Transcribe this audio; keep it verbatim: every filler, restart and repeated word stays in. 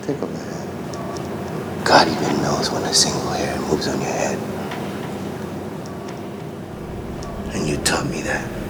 tickle, man. God even knows when a single hair moves on your head. And you taught me that.